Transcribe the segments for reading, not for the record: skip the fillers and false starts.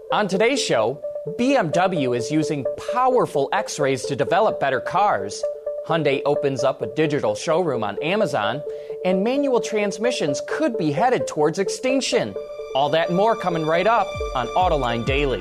On today's show, BMW is using powerful X-rays to develop better cars. Hyundai opens up a digital showroom on Amazon, and manual transmissions could be headed towards extinction. All that and more coming right up on Autoline Daily.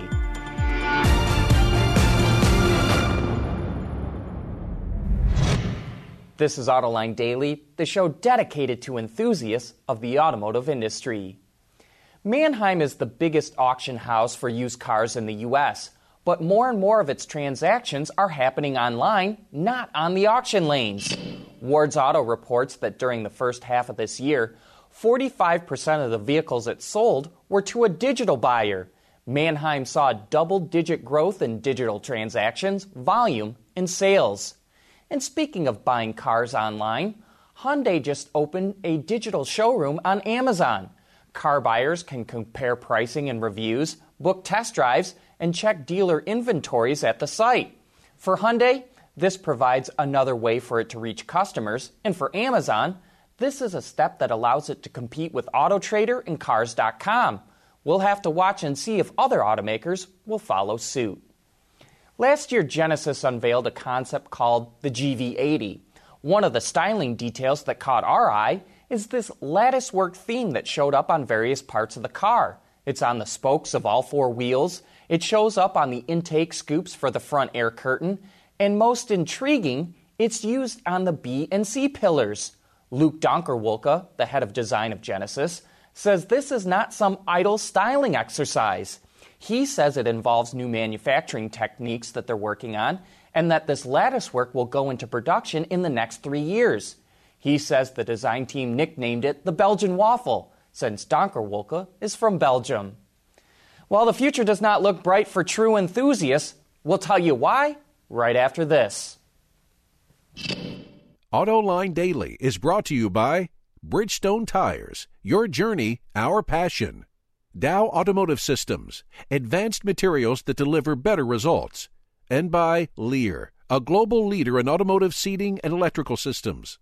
This is Autoline Daily, the show dedicated to enthusiasts of the automotive industry. Manheim is the biggest auction house for used cars in the U.S., but more and more of its transactions are happening online, not on the auction lanes. Ward's Auto reports that during the first half of this year, 45% of the vehicles it sold were to a digital buyer. Manheim saw double-digit growth in digital transactions, volume, and sales. And speaking of buying cars online, Hyundai just opened a digital showroom on Amazon. Car buyers can compare pricing and reviews, book test drives, and check dealer inventories at the site. For Hyundai, this provides another way for it to reach customers, and for Amazon, this is a step that allows it to compete with AutoTrader and Cars.com. We'll have to watch and see if other automakers will follow suit. Last year, Genesis unveiled a concept called the GV80. One of the styling details that caught our eye is this latticework theme that showed up on various parts of the car. It's on the spokes of all four wheels. It shows up on the intake scoops for the front air curtain. And most intriguing, it's used on the B and C pillars. Luke Donkerwolke, the head of design of Genesis, says this is not some idle styling exercise. He says it involves new manufacturing techniques that they're working on, and that this latticework will go into production in the next 3 years. He says the design team nicknamed it the Belgian waffle, since Donkerwolke is from Belgium. While the future does not look bright for true enthusiasts, we'll tell you why right after this. Autoline Daily is brought to you by Bridgestone Tires, your journey, our passion. Dow Automotive Systems, advanced materials that deliver better results. And by Lear, a global leader in automotive seating and electrical systems.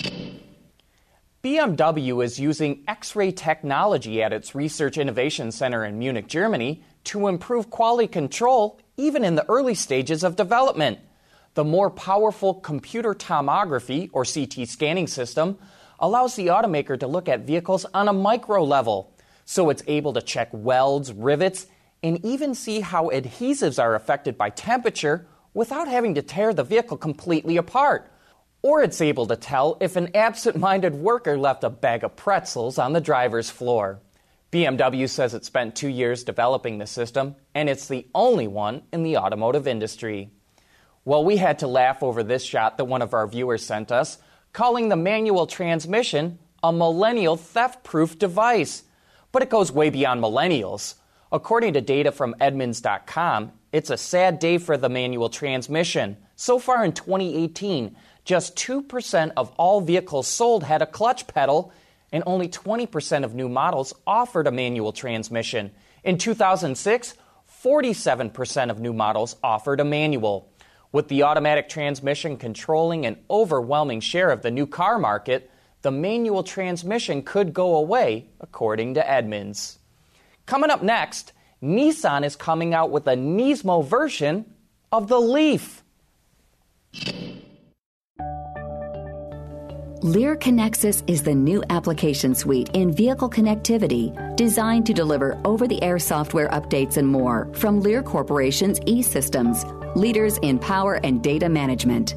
BMW is using X-ray technology at its Research Innovation Center in Munich, Germany, to improve quality control even in the early stages of development. The more powerful computer tomography, or CT scanning system, allows the automaker to look at vehicles on a micro level, so it's able to check welds, rivets, and even see how adhesives are affected by temperature without having to tear the vehicle completely apart. Or it's able to tell if an absent-minded worker left a bag of pretzels on the driver's floor. BMW says it spent 2 years developing the system, and it's the only one in the automotive industry. Well, we had to laugh over this shot that one of our viewers sent us, calling the manual transmission a millennial theft-proof device. But it goes way beyond millennials. According to data from Edmunds.com, it's a sad day for the manual transmission. So far in 2018, just 2% of all vehicles sold had a clutch pedal, and only 20% of new models offered a manual transmission. In 2006, 47% of new models offered a manual. With the automatic transmission controlling an overwhelming share of the new car market, the manual transmission could go away, according to Edmunds. Coming up next, Nissan is coming out with a Nismo version of the Leaf. Lear Connexus is the new application suite in vehicle connectivity designed to deliver over-the-air software updates and more from Lear Corporation's E-Systems, leaders in power and data management.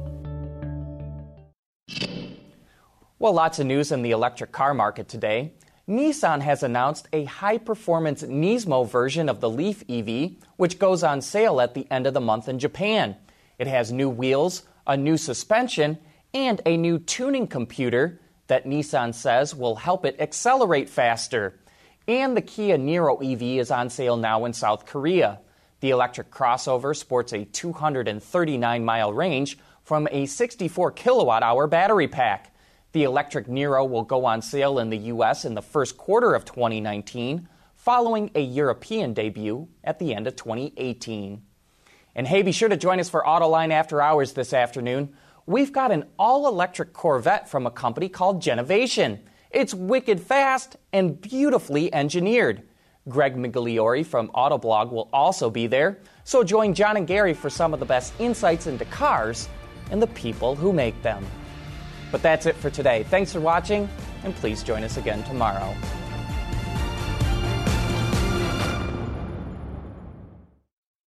Well, lots of news in the electric car market today. Nissan has announced a high-performance Nismo version of the Leaf EV, which goes on sale at the end of the month in Japan. It has new wheels, a new suspension, and a new tuning computer that Nissan says will help it accelerate faster. And the Kia Niro EV is on sale now in South Korea. The electric crossover sports a 239-mile range from a 64 kilowatt-hour battery pack. The electric Niro will go on sale in the U.S. in the first quarter of 2019, following a European debut at the end of 2018. And hey, be sure to join us for Autoline After Hours this afternoon. We've got an all-electric Corvette from a company called Genovation. It's wicked fast and beautifully engineered. Greg Migliori from Autoblog will also be there, so join John and Gary for some of the best insights into cars and the people who make them. But that's it for today. Thanks for watching, and please join us again tomorrow.